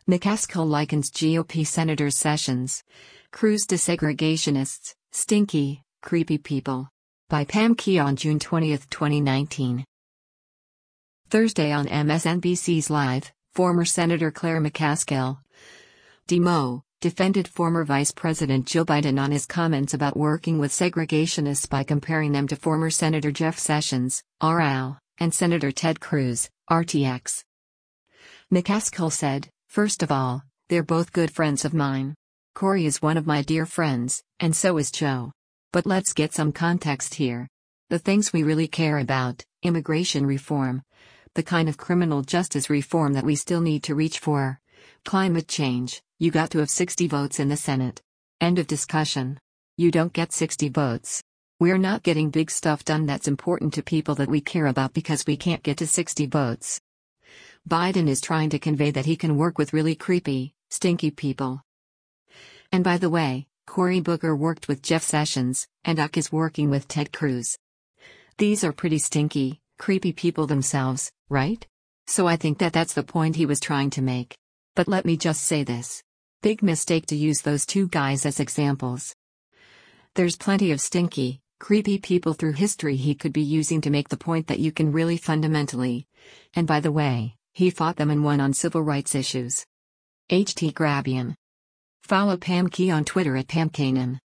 McCaskill likens GOP Senator Sessions, Cruz to segregationists, stinky, creepy people. By Pam Key on June 20, 2019. Thursday on MSNBC's Live, former Senator Claire McCaskill, DMO, defended former Vice President Joe Biden on his comments about working with segregationists by comparing them to former Senator Jeff Sessions, RL, and Senator Ted Cruz, RTX. McCaskill said, "First of all, they're both good friends of mine. Corey is one of my dear friends, and so is Joe. But let's get some context here. The things we really care about, immigration reform, the kind of criminal justice reform that we still need to reach for, climate change, you got to have 60 votes in the Senate. End of discussion. You don't get 60 votes. We're not getting big stuff done that's important to people that we care about because we can't get to 60 votes. Biden is trying to convey that he can work with really creepy, stinky people. And by the way, Cory Booker worked with Jeff Sessions, and UC is working with Ted Cruz. These are pretty stinky, creepy people themselves, right? So I think that's the point he was trying to make. But let me just say this. Big mistake to use those two guys as examples. There's plenty of stinky, creepy people through history he could be using to make the point that you can really fundamentally. And by the way, he fought them and won on civil rights issues. HT Grabian. Follow Pam Key on Twitter at PamKanan.